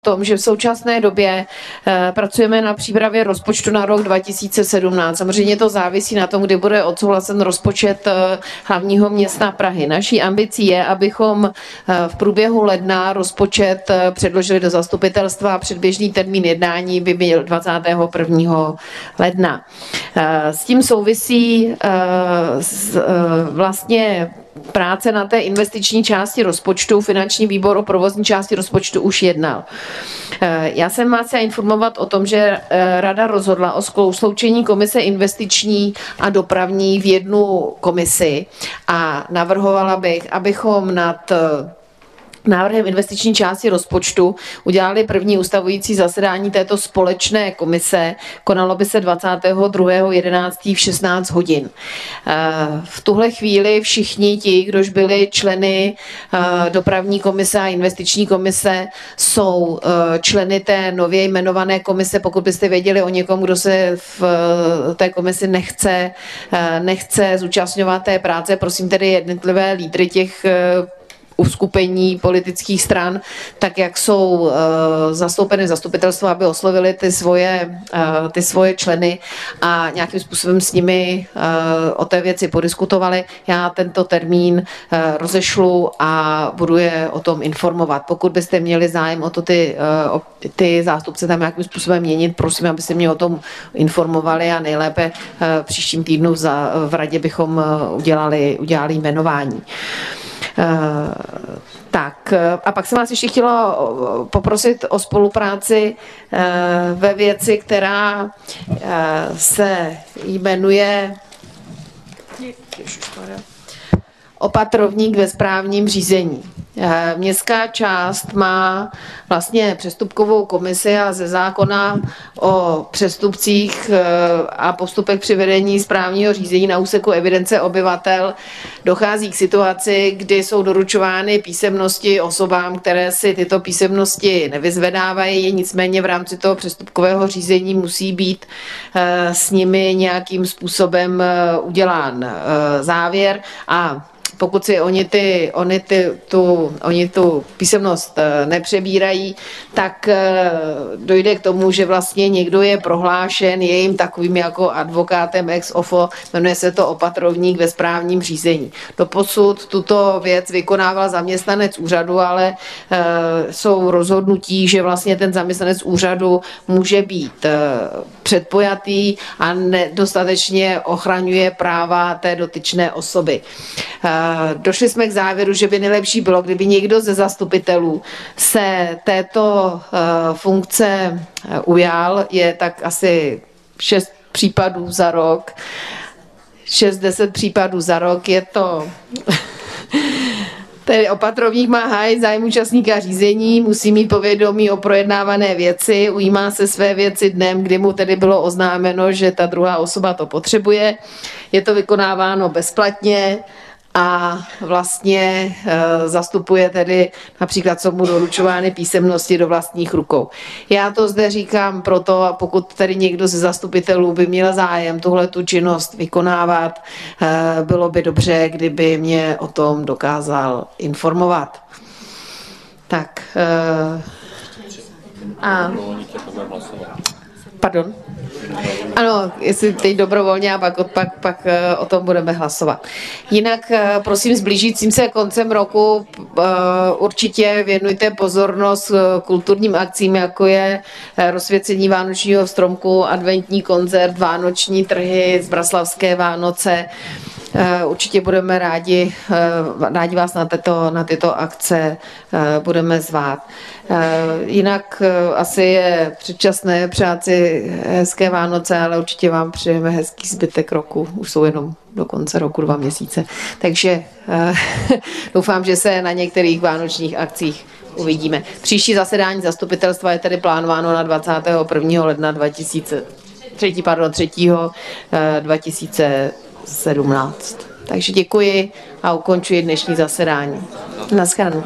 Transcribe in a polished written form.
tom, že v současné době pracujeme na přípravě rozpočtu na rok 2017. Samozřejmě to závisí na tom, kdy bude odsouhlasen rozpočet hlavního města Prahy. Naší ambicí je, abychom v průběhu ledna rozpočet předložili do zastupitelstva. Předběžný termín jednání by byl 21. ledna. S tím souvisí vlastně práce na té investiční části rozpočtu. Finanční výbor o provozní části rozpočtu už jednal. Já jsem vás chtěla informovat o tom, že Rada rozhodla o sloučení komise investiční a dopravní v jednu komisi a navrhovala bych, abychom nad návrhem investiční části rozpočtu udělali první ustavující zasedání této společné komise. Konalo by se 22.11. v 16 hodin. V tuhle chvíli všichni ti, kdož byli členy dopravní komise a investiční komise, jsou členy té nově jmenované komise. Pokud byste věděli o někom, kdo se v té komisi nechce zúčastňovat té práce, prosím tedy jednotlivé lídry těch uskupení politických stran, tak jak jsou zastoupeny zastupitelstvo, aby oslovili ty svoje členy a nějakým způsobem s nimi o té věci podiskutovali. Já tento termín rozešlu a budu je o tom informovat. Pokud byste měli zájem o to ty zástupce tam nějakým způsobem měnit, prosím, abyste mě o tom informovali a nejlépe příštím týdnu v radě bychom udělali jmenování. Tak a pak jsem vás ještě chtěla poprosit o spolupráci ve věci, která se jmenuje opatrovník ve správním řízení. Městská část má vlastně přestupkovou komisi a ze zákona o přestupcích a postupech při vedení správního řízení na úseku evidence obyvatel dochází k situaci, kdy jsou doručovány písemnosti osobám, které si tyto písemnosti nevyzvedávají, nicméně v rámci toho přestupkového řízení musí být s nimi nějakým způsobem udělán závěr a pokud si oni tu písemnost nepřebírají, tak dojde k tomu, že vlastně někdo je prohlášen, je jim takovým jako advokátem ex ofo, jmenuje se to opatrovník ve správním řízení. Doposud tuto věc vykonával zaměstnanec úřadu, ale jsou rozhodnutí, že vlastně ten zaměstnanec úřadu může být předpojatý a nedostatečně ochraňuje práva té dotyčné osoby. Došli jsme k závěru, že by nejlepší bylo, kdyby někdo ze zastupitelů se této funkce ujal. Je tak asi 6 případů za rok. 6-10 případů za rok. Je to... Tedy opatrovník má hájit zájem účastníka řízení, musí mít povědomí o projednávané věci, ujímá se své věci dnem, kdy mu tedy bylo oznámeno, že ta druhá osoba to potřebuje. Je to vykonáváno bezplatně a vlastně zastupuje tedy například, co mu doručovány písemnosti do vlastních rukou. Já to zde říkám proto, a pokud tady někdo ze zastupitelů by měl zájem tuhletu činnost vykonávat, bylo by dobře, kdyby mě o tom dokázal informovat. Tak. Pardon? Ano, jestli teď dobrovolně a pak o tom budeme hlasovat. Jinak prosím s blížícím se koncem roku určitě věnujte pozornost kulturním akcím, jako je rozsvěcení vánočního stromku, adventní koncert, vánoční trhy, Zbraslavské Vánoce. Určitě budeme rádi vás na tyto akce budeme zvát. Jinak asi je předčasné přát si hezké Vánoce, ale určitě vám přejeme hezký zbytek roku. Už jsou jenom do konce roku 2 měsíce. Takže doufám, že se na některých vánočních akcích uvidíme. Příští zasedání zastupitelstva je tedy plánováno na 21. ledna 2017. Takže děkuji a ukončuji dnešní zasedání. Naschledanou.